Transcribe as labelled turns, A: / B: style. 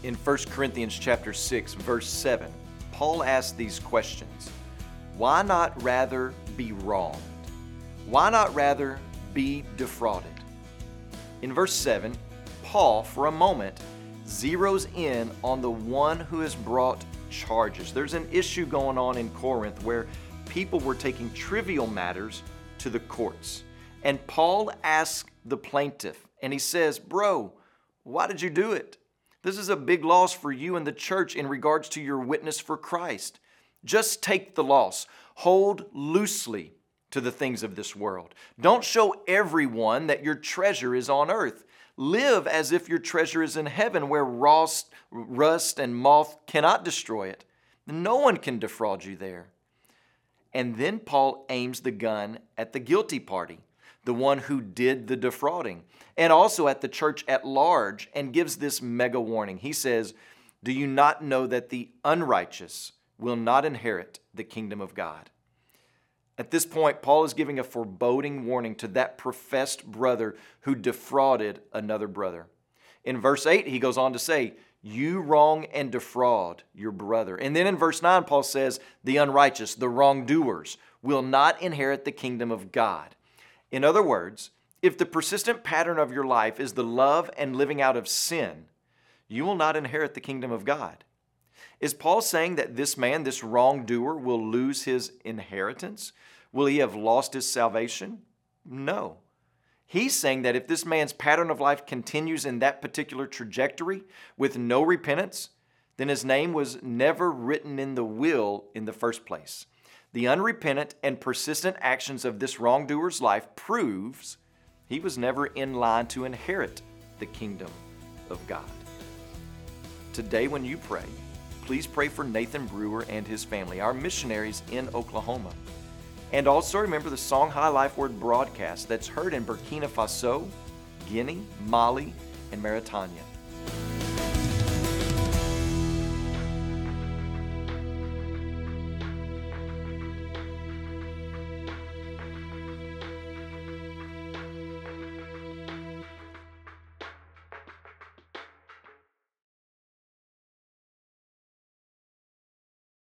A: In 1 Corinthians chapter 6, verse 7, Paul asks these questions. Why not rather be wronged? Why not rather be defrauded? In verse 7, Paul, for a moment, zeroes in on the one who has brought charges. There's an issue going on in Corinth where people were taking trivial matters to the courts. And Paul asks the plaintiff, and he says, "Bro, why did you do it? This is a big loss for you and the church in regards to your witness for Christ. Just take the loss. Hold loosely to the things of this world. Don't show everyone that your treasure is on earth. Live as if your treasure is in heaven where rust and moth cannot destroy it. No one can defraud you there." And then Paul aims the gun at the guilty party, the one who did the defrauding, and also at the church at large, and gives this mega warning. He says, "Do you not know that the unrighteous will not inherit the kingdom of God?" At this point, Paul is giving a foreboding warning to that professed brother who defrauded another brother. In verse 8, he goes on to say, "You wrong and defraud your brother." And then in verse 9, Paul says, "The unrighteous, the wrongdoers, will not inherit the kingdom of God." In other words, if the persistent pattern of your life is the love and living out of sin, you will not inherit the kingdom of God. Is Paul saying that this man, this wrongdoer, will lose his inheritance? Will he have lost his salvation? No. He's saying that if this man's pattern of life continues in that particular trajectory with no repentance, then his name was never written in the will in the first place. The unrepentant and persistent actions of this wrongdoer's life proves he was never in line to inherit the kingdom of God. Today when you pray, please pray for Nathan Brewer and his family, our missionaries in Oklahoma. And also remember the Song High Life Word broadcast that's heard in Burkina Faso, Guinea, Mali, and Mauritania.